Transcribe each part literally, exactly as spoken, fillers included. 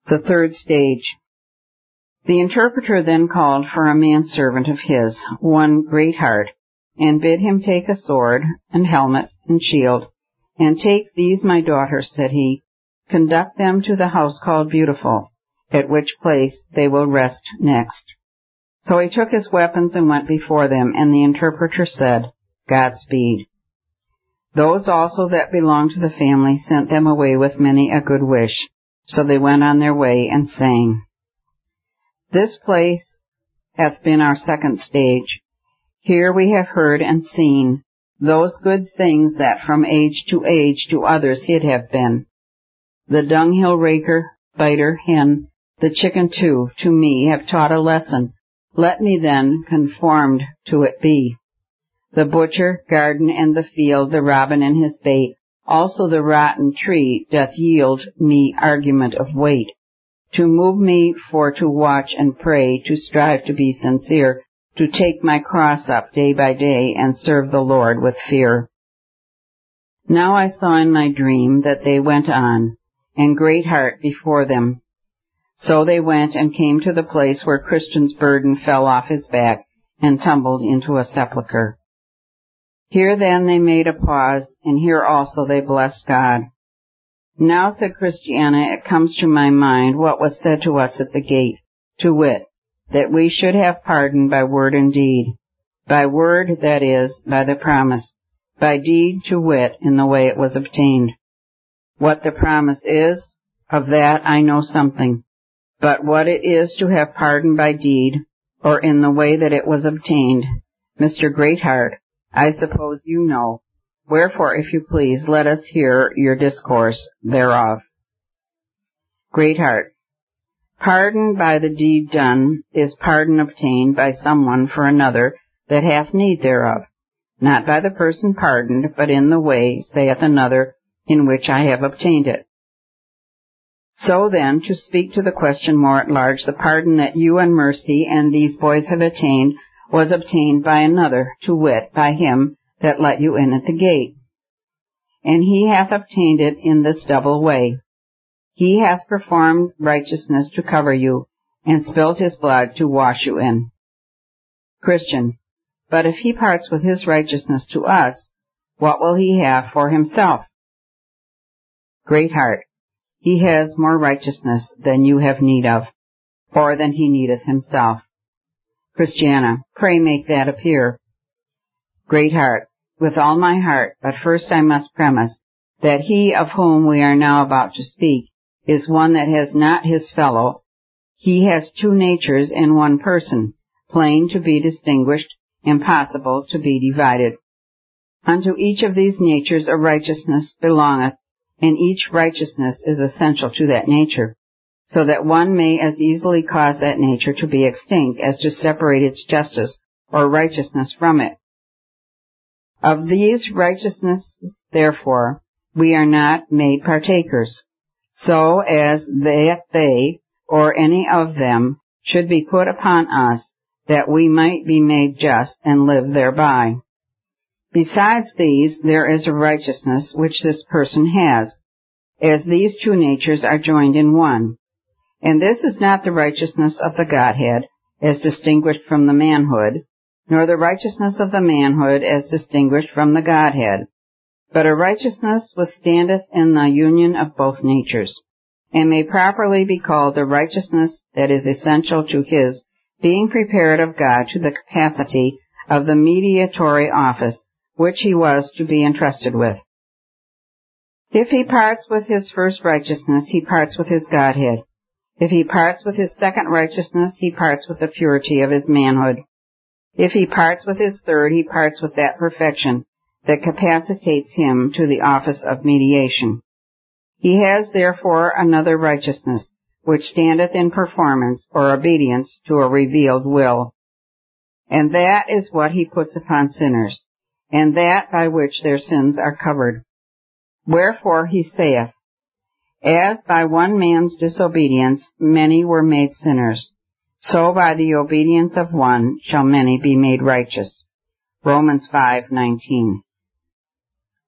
The third stage. The interpreter then called for a manservant of his, one Greatheart, and bid him take a sword, and helmet, and shield. And take these, my daughters, said he, conduct them to the house called Beautiful, at which place they will rest next. So he took his weapons and went before them, and the interpreter said, Godspeed. Those also that belonged to the family sent them away with many a good wish. So they went on their way and sang. This place hath been our second stage. Here we have heard and seen those good things that from age to age to others hid have been. The dunghill raker, biter, hen, the chicken too, to me have taught a lesson. Let me then conformed to it be. The butcher, garden, and the field, the robin and his bait, also the rotten tree doth yield me argument of weight, to move me for to watch and pray, to strive to be sincere, to take my cross up day by day, and serve the Lord with fear. Now I saw in my dream that they went on, and Greatheart before them. So they went and came to the place where Christian's burden fell off his back, and tumbled into a sepulchre. Here then they made a pause, and here also they blessed God. Now, said Christiana, it comes to my mind what was said to us at the gate, to wit, that we should have pardon by word and deed. By word, that is, by the promise. By deed, to wit, in the way it was obtained. What the promise is, of that I know something. But what it is to have pardon by deed, or in the way that it was obtained, Mister Greatheart, I suppose you know. Wherefore, if you please, let us hear your discourse thereof. Greatheart. Pardon by the deed done is pardon obtained by someone for another that hath need thereof, not by the person pardoned, but in the way, saith another, in which I have obtained it. So then, to speak to the question more at large, the pardon that you and Mercy and these boys have attained was obtained by another, to wit, by him that let you in at the gate. And he hath obtained it in this double way. He hath performed righteousness to cover you, and spilt his blood to wash you in. Christian. But if he parts with his righteousness to us, what will he have for himself? Greatheart. He has more righteousness than you have need of, or than he needeth himself. Christiana. Pray make that appear. Greatheart. With all my heart, but first I must premise that he of whom we are now about to speak is one that has not his fellow. He has two natures in one person, plain to be distinguished, impossible to be divided. Unto each of these natures a righteousness belongeth, and each righteousness is essential to that nature, so that one may as easily cause that nature to be extinct as to separate its justice or righteousness from it. Of these righteousnesses, therefore, we are not made partakers, so as that they, or any of them, should be put upon us, that we might be made just and live thereby. Besides these, there is a righteousness which this person has, as these two natures are joined in one. And this is not the righteousness of the Godhead, as distinguished from the manhood, nor the righteousness of the manhood as distinguished from the Godhead, but a righteousness which standeth in the union of both natures, and may properly be called the righteousness that is essential to his being prepared of God to the capacity of the mediatory office which he was to be entrusted with. If he parts with his first righteousness, he parts with his Godhead. If he parts with his second righteousness, he parts with the purity of his manhood. If he parts with his third, he parts with that perfection that capacitates him to the office of mediation. He has therefore another righteousness, which standeth in performance or obedience to a revealed will. And that is what he puts upon sinners, and that by which their sins are covered. Wherefore he saith, As by one man's disobedience many were made sinners, so by the obedience of one shall many be made righteous. Romans five nineteen.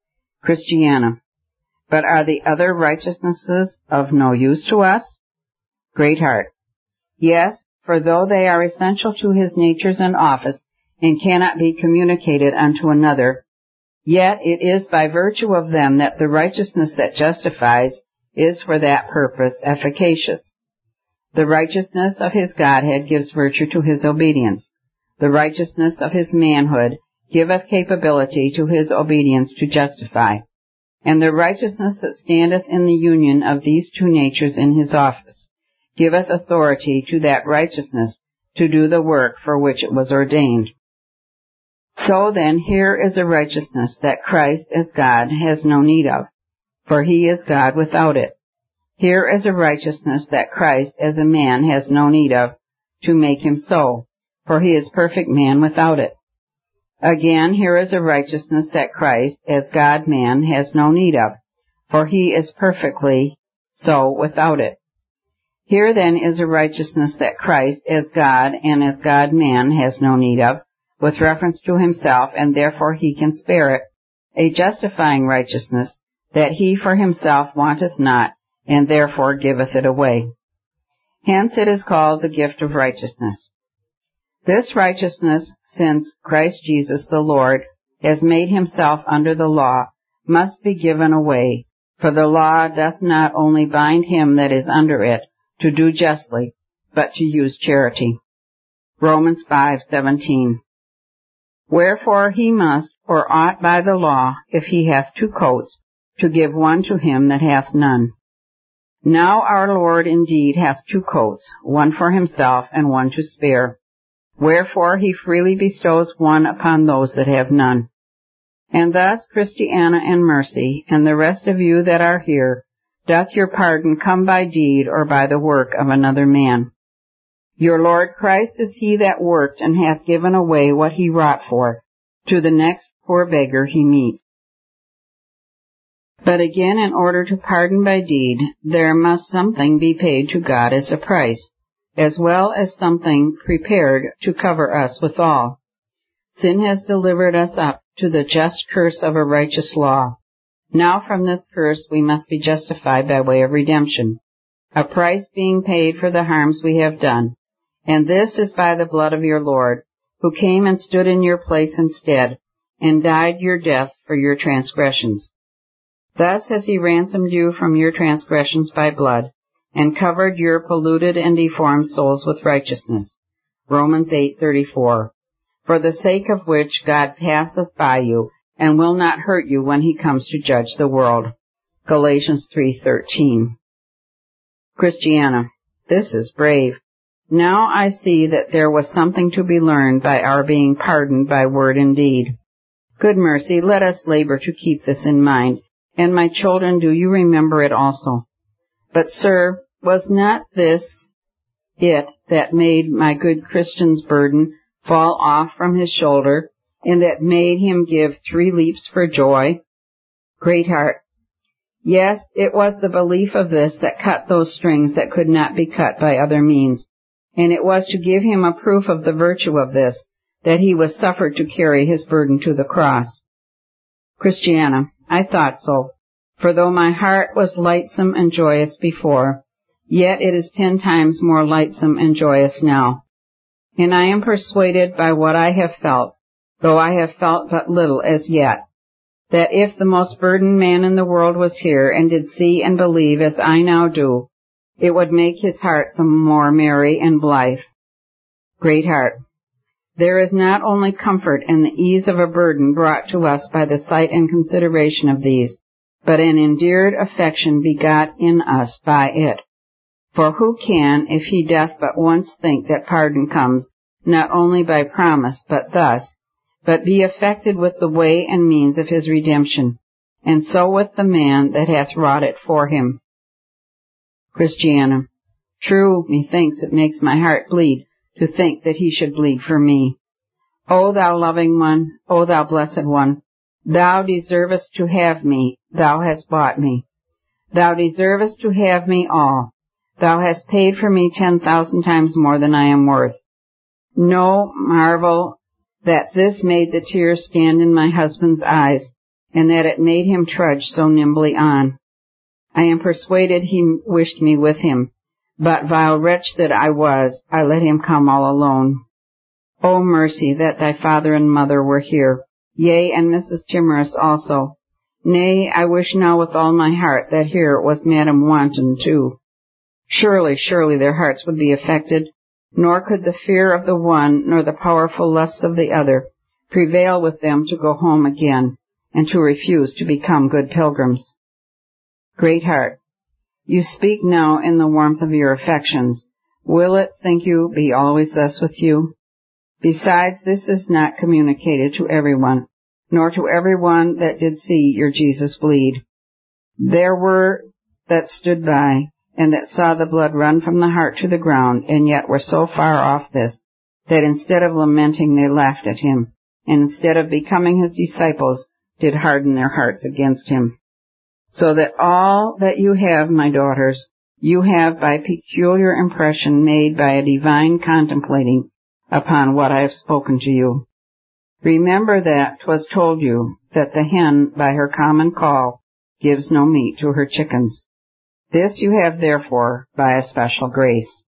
Christiana. But are the other righteousnesses of no use to us? Greatheart. Yes, for though they are essential to his natures and office, and cannot be communicated unto another, yet it is by virtue of them that the righteousness that justifies is for that purpose efficacious. The righteousness of his Godhead gives virtue to his obedience. The righteousness of his manhood giveth capability to his obedience to justify. And the righteousness that standeth in the union of these two natures in his office giveth authority to that righteousness to do the work for which it was ordained. So then here is a righteousness that Christ as God has no need of, for he is God without it. Here is a righteousness that Christ as a man has no need of, to make him so, for he is perfect man without it. Again, here is a righteousness that Christ as God-man has no need of, for he is perfectly so without it. Here then is a righteousness that Christ as God and as God-man has no need of, with reference to himself, and therefore he can spare it, a justifying righteousness, that he for himself wanteth not, and therefore giveth it away. Hence it is called the gift of righteousness. This righteousness, since Christ Jesus the Lord has made himself under the law, must be given away, for the law doth not only bind him that is under it to do justly, but to use charity. Romans five seventeen. Wherefore he must, or ought by the law, if he hath two coats, to give one to him that hath none. Now our Lord indeed hath two coats, one for himself and one to spare. Wherefore he freely bestows one upon those that have none. And thus, Christiana and Mercy, and the rest of you that are here, doth your pardon come by deed or by the work of another man. Your Lord Christ is he that worked and hath given away what he wrought for, to the next poor beggar he meets. But again, in order to pardon by deed, there must something be paid to God as a price, as well as something prepared to cover us withal. Sin has delivered us up to the just curse of a righteous law. Now from this curse we must be justified by way of redemption, a price being paid for the harms we have done. And this is by the blood of your Lord, who came and stood in your place instead, and died your death for your transgressions. Thus has he ransomed you from your transgressions by blood, and covered your polluted and deformed souls with righteousness. Romans eight thirty-four. For the sake of which God passeth by you, and will not hurt you when he comes to judge the world. Galatians three thirteen. Christiana. This is brave. Now I see that there was something to be learned by our being pardoned by word and deed. Good Mercy, let us labor to keep this in mind, and my children, do you remember it also. But, sir, was not this it that made my good Christian's burden fall off from his shoulder, and that made him give three leaps for joy? Greatheart. Yes, it was the belief of this that cut those strings that could not be cut by other means, and it was to give him a proof of the virtue of this, that he was suffered to carry his burden to the cross. Christiana. I thought so, for though my heart was lightsome and joyous before, yet it is ten times more lightsome and joyous now. And I am persuaded by what I have felt, though I have felt but little as yet, that if the most burdened man in the world was here and did see and believe as I now do, it would make his heart the more merry and blithe. Greatheart. There is not only comfort and the ease of a burden brought to us by the sight and consideration of these, but an endeared affection begot in us by it. For who can, if he doth but once think that pardon comes, not only by promise, but thus, but be affected with the way and means of his redemption, and so with the man that hath wrought it for him? Christiana. True, methinks it makes my heart bleed to think that he should bleed for me. O thou loving one, O thou blessed one, thou deservest to have me, thou hast bought me. Thou deservest to have me all. Thou hast paid for me ten thousand times more than I am worth. No marvel that this made the tears stand in my husband's eyes, and that it made him trudge so nimbly on. I am persuaded he wished me with him, But vile wretch that I was, I let him come all alone. O mercy that thy father and mother were here, yea, and Missus Timorous also. Nay, I wish now with all my heart that here was Madam Wanton too. Surely, surely their hearts would be affected, nor could the fear of the one nor the powerful lust of the other prevail with them to go home again, and to refuse to become good pilgrims. Greatheart, you speak now in the warmth of your affections. Will it, think you, be always thus with you? Besides, this is not communicated to everyone, nor to everyone that did see your Jesus bleed. There were that stood by, and that saw the blood run from the heart to the ground, and yet were so far off this, that instead of lamenting they laughed at him, and instead of becoming his disciples, did harden their hearts against him. So that all that you have, my daughters, you have by peculiar impression made by a divine contemplating upon what I have spoken to you. Remember that 'twas told you that the hen by her common call gives no meat to her chickens. This you have therefore by a special grace.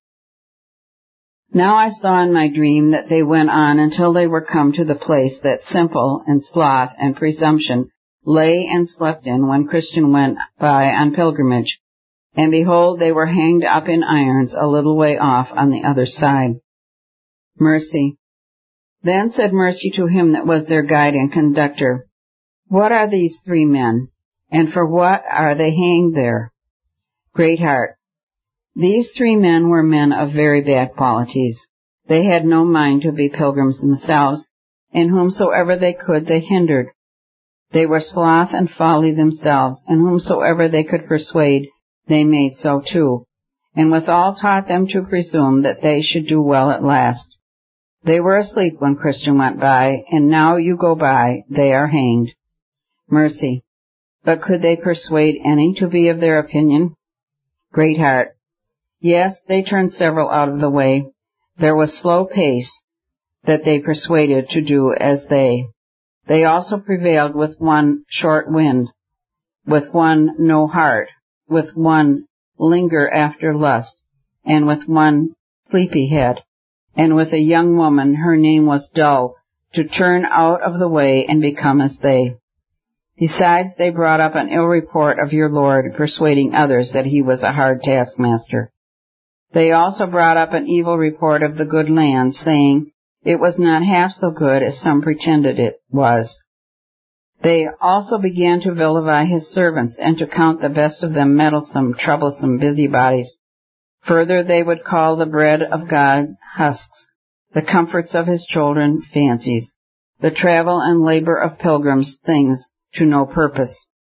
Now I saw in my dream that they went on until they were come to the place that Simple and Sloth and Presumption lay and slept in when Christian went by on pilgrimage. And behold, they were hanged up in irons a little way off on the other side. Mercy. Then said Mercy to him that was their guide and conductor, What are these three men, and for what are they hanged there? Greatheart. These three men were men of very bad qualities. They had no mind to be pilgrims themselves, and whomsoever they could they hindered. They were sloth and folly themselves, and whomsoever they could persuade they made so too, and withal taught them to presume that they should do well at last. They were asleep when Christian went by, and now you go by, they are hanged. Mercy. But could they persuade any to be of their opinion? Greatheart. Yes, they turned several out of the way. There was slow pace that they persuaded to do as they. They also prevailed with one short wind, with one no heart, with one linger after lust, and with one sleepy head, and with a young woman, her name was Dull, to turn out of the way and become as they. Besides, they brought up an ill report of your Lord, persuading others that he was a hard taskmaster. They also brought up an evil report of the good land, saying it was not half so good as some pretended it was. They also began to vilify his servants, and to count the best of them meddlesome, troublesome busybodies. Further, they would call the bread of God husks, the comforts of his children fancies, the travel and labor of pilgrims things to no purpose.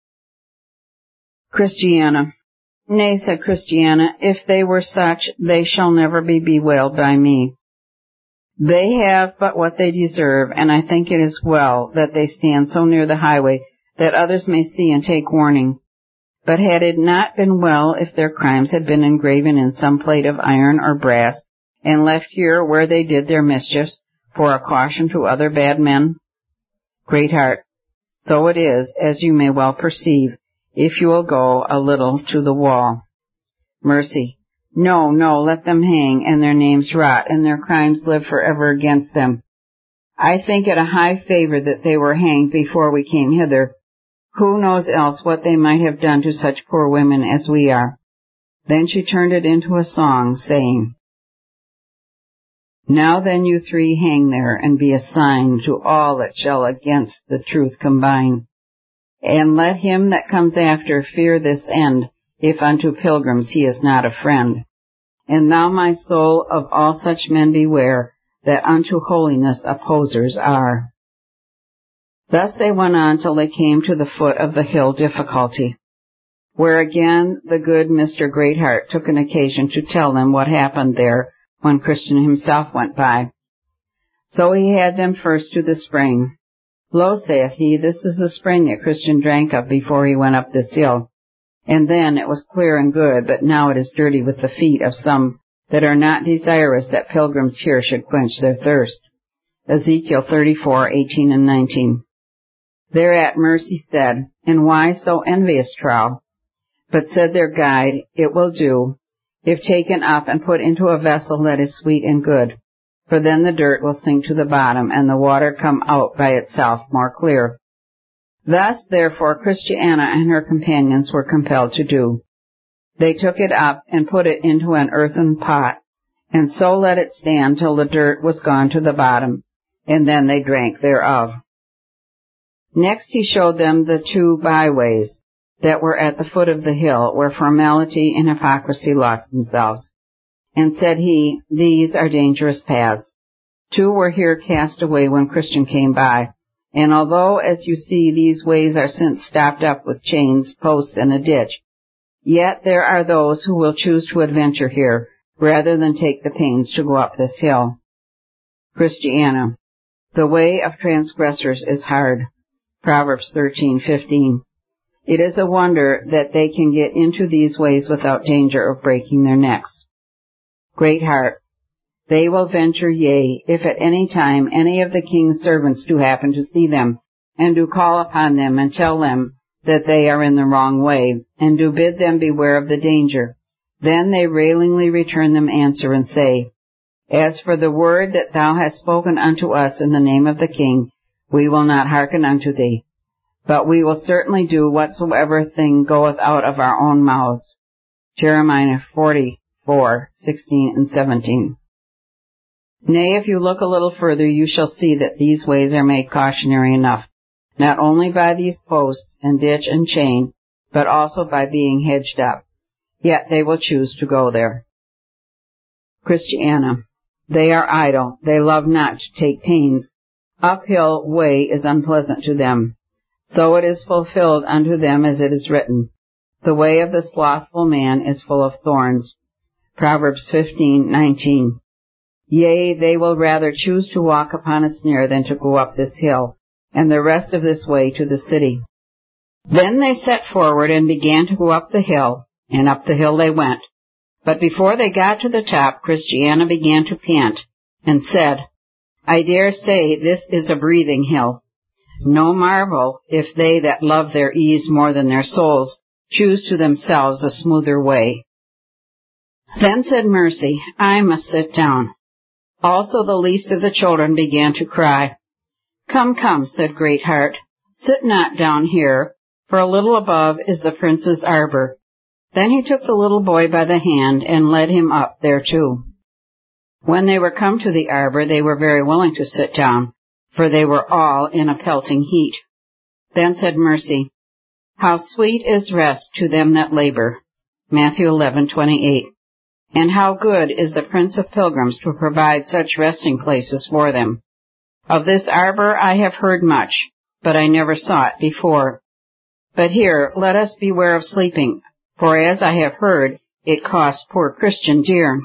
Christiana. Nay, said Christiana, if they were such, they shall never be bewailed by me. They have but what they deserve, and I think it is well that they stand so near the highway that others may see and take warning. But had it not been well if their crimes had been engraven in some plate of iron or brass, and left here where they did their mischiefs, for a caution to other bad men? Greatheart. So it is, as you may well perceive, if you will go a little to the wall. Mercy. No, no, let them hang, and their names rot, and their crimes live forever against them. I think it a high favor that they were hanged before we came hither. Who knows else what they might have done to such poor women as we are? Then she turned it into a song, saying, Now then you three hang there, and be a sign to all that shall against the truth combine. And let him that comes after fear this end, if unto pilgrims he is not a friend. And thou, my soul, of all such men beware, that unto holiness opposers are. Thus they went on till they came to the foot of the hill Difficulty, where again the good Mister Greatheart took an occasion to tell them what happened there when Christian himself went by. So he had them first to the spring. Lo, saith he, this is the spring that Christian drank of before he went up this hill. And then it was clear and good, but now it is dirty with the feet of some that are not desirous that pilgrims here should quench their thirst. Ezekiel thirty-four, eighteen and nineteen. Thereat Mercy said, And why so envious, trow? But said their guide, It will do. if taken up and put into a vessel that is sweet and good, for then the dirt will sink to the bottom, and the water come out by itself more clear. Thus, therefore, Christiana and her companions were compelled to do. They took it up and put it into an earthen pot, and so let it stand till the dirt was gone to the bottom, and then they drank thereof. Next he showed them the two byways that were at the foot of the hill, where formality and hypocrisy lost themselves. And said he, These are dangerous paths. Two were here cast away when Christian came by, and although, as you see, these ways are since stopped up with chains, posts, and a ditch, yet there are those who will choose to adventure here, rather than take the pains to go up this hill. Christiana, the way of transgressors is hard. Proverbs thirteen fifteen. It is a wonder that they can get into these ways without danger of breaking their necks. Great heart, they will venture, yea, if at any time any of the king's servants do happen to see them, and do call upon them and tell them that they are in the wrong way, and do bid them beware of the danger. Then they railingly return them answer and say, As for the word that thou hast spoken unto us in the name of the king, we will not hearken unto thee, but we will certainly do whatsoever thing goeth out of our own mouths. Jeremiah forty-four, sixteen and seventeen. Nay, if you look a little further, you shall see that these ways are made cautionary enough, not only by these posts and ditch and chain, but also by being hedged up. Yet they will choose to go there. Christiana, they are idle, they love not to take pains. Uphill way is unpleasant to them. So it is fulfilled unto them as it is written, The way of the slothful man is full of thorns. Proverbs fifteen nineteen. Yea, they will rather choose to walk upon a snare than to go up this hill, and the rest of this way to the city. Then they set forward and began to go up the hill, and up the hill they went. But before they got to the top, Christiana began to pant, and said, I dare say this is a breathing hill. No marvel if they that love their ease more than their souls choose to themselves a smoother way. Then said Mercy, I must sit down. Also the least of the children began to cry. Come, come, said Greatheart, sit not down here, for a little above is the prince's arbor. Then he took the little boy by the hand and led him up thereto. When they were come to the arbor, they were very willing to sit down, for they were all in a pelting heat. Then said Mercy, How sweet is rest to them that labor. Matthew eleven twenty-eight. And how good is the Prince of Pilgrims to provide such resting places for them. Of this arbor I have heard much, but I never saw it before. But here let us beware of sleeping, for as I have heard, it costs poor Christian dear.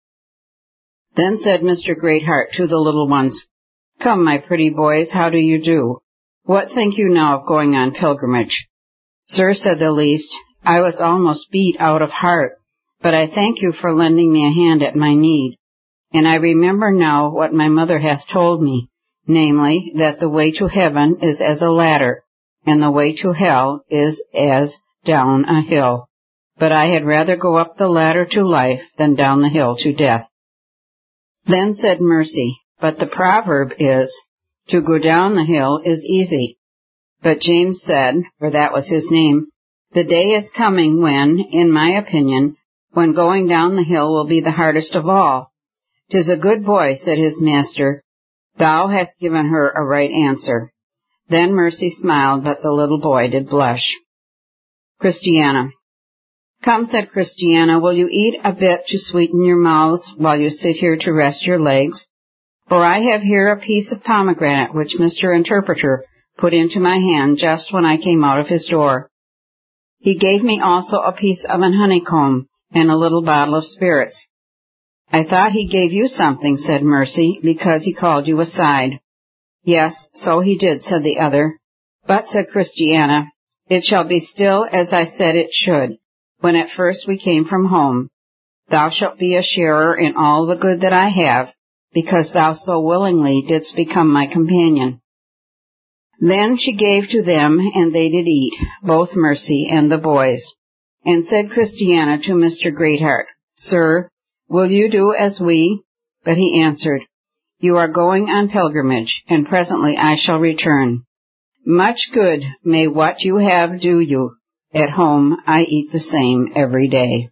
Then said Mister Greatheart to the little ones, Come, my pretty boys, how do you do? What think you now of going on pilgrimage? Sir, said the least, I was almost beat out of heart, but I thank you for lending me a hand at my need. And I remember now what my mother hath told me, namely, that the way to heaven is as a ladder, and the way to hell is as down a hill. But I had rather go up the ladder to life than down the hill to death. Then said Mercy, But the proverb is, To go down the hill is easy. But James said, for that was his name, The day is coming when, in my opinion, when going down the hill will be the hardest of all. 'Tis a good boy, said his master. Thou hast given her a right answer. Then Mercy smiled, but the little boy did blush. Christiana. Come, said Christiana, will you eat a bit to sweeten your mouths while you sit here to rest your legs? For I have here a piece of pomegranate which Mister Interpreter put into my hand just when I came out of his door. He gave me also a piece of an honeycomb and a little bottle of spirits. I thought he gave you something, said Mercy, because he called you aside. Yes, so he did, said the other. But, said Christiana, it shall be still as I said it should, when at first we came from home. Thou shalt be a sharer in all the good that I have, because thou so willingly didst become my companion. Then she gave to them, and they did eat, both Mercy and the boys. And said Christiana to Mister Greatheart, Sir, will you do as we? But he answered, You are going on pilgrimage, and presently I shall return. Much good may what you have do you. At home I eat the same every day.